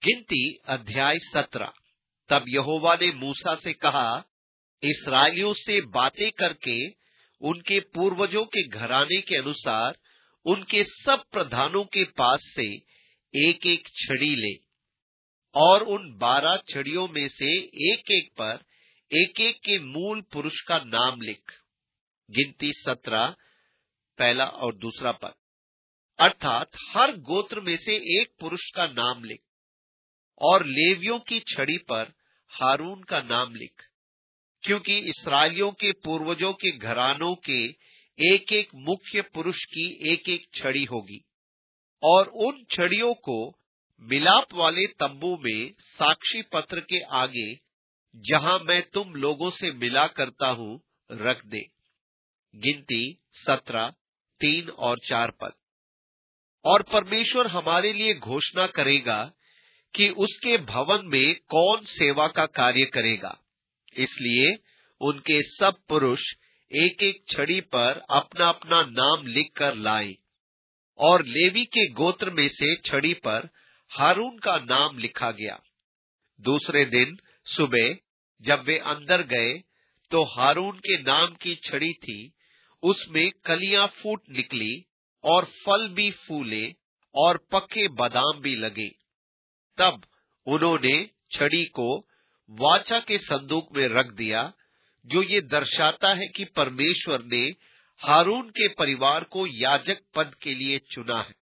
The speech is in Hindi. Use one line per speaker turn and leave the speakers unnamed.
गिनती अध्याय 17। तब यहोवा ने मूसा से कहा, इस्राएलियों से बातें करके उनके पूर्वजों के घराने के अनुसार उनके सब प्रधानों के पास से एक एक छड़ी ले, और उन 12 छड़ियों में से एक एक पर एक एक के मूल पुरुष का नाम लिख। गिनती 17 पहला और दूसरा पद, अर्थात हर गोत्र में से एक पुरुष का नाम लिख, और लेवियों की छड़ी पर हारून का नाम लिख, क्योंकि इस्राएलियों के पूर्वजों के घरानों के एक एक मुख्य पुरुष की एक एक छड़ी होगी। और उन छड़ियों को मिलाप वाले तंबू में साक्षी पत्र के आगे, जहां मैं तुम लोगों से मिला करता हूं, रख दे। गिनती 17 3 और 4 पद। और परमेश्वर हमारे लिए घोषणा करेगा कि उसके भवन में कौन सेवा का कार्य करेगा। इसलिए उनके सब पुरुष एक एक छड़ी पर अपना अपना नाम लिखकर लाएं, और लेवी के गोत्र में से छड़ी पर हारून का नाम लिखा गया। दूसरे दिन सुबह जब वे अंदर गए, तो हारून के नाम की छड़ी थी, उसमें कलियां फूट निकली और फल भी फूले और पके बादाम भी लगे। तब उन्होंने छड़ी को वाचा के संदूक में रख दिया, जो ये दर्शाता है कि परमेश्वर ने हारून के परिवार को याजक पद के लिए चुना है।